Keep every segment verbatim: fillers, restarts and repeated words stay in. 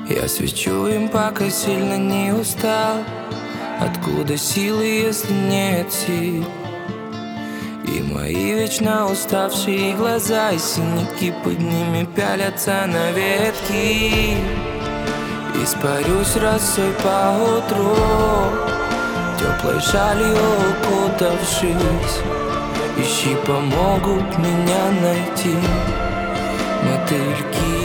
Я свечу им, пока сильно не устал. Откуда силы, если нет сил? И мои вечно уставшие глаза и синяки под ними пялятся на ветки. Испарюсь росой поутру, теплой шалью укутавшись. Ищи, помогут меня найти мотыльки.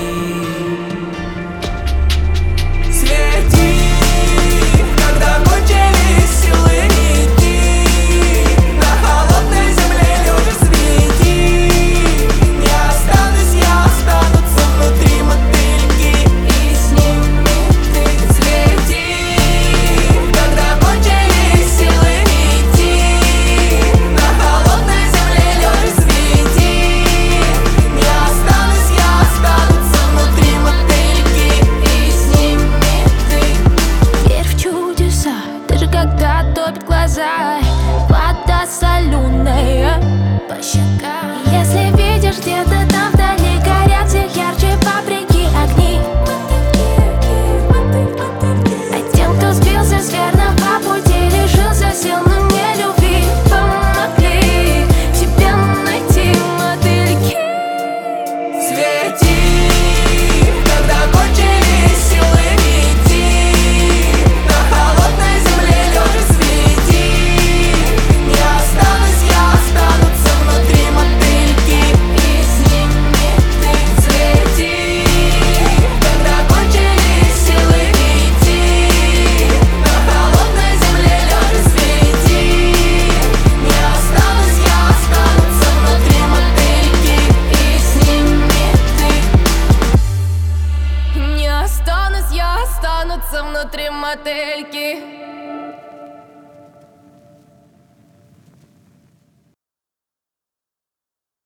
Когда топит глаза, вода соленая по щекам. Если видишь где-то там вдали горят все ярче фабрики огни, а тем, кто сбился с верного пути, лишился сил, но не любви, помогли тебе найти мотыльки. Свети, когда кончились силы идти, на холодной земле лежа свети. Не останусь я, останутся внутри мотыльки, и с ними ты. Свети, когда кончились силы идти, на холодной земле лежа свети. Не останусь я, останутся внутри мотыльки, и с ними ты. Не останусь я, останутся внутри мотыльки.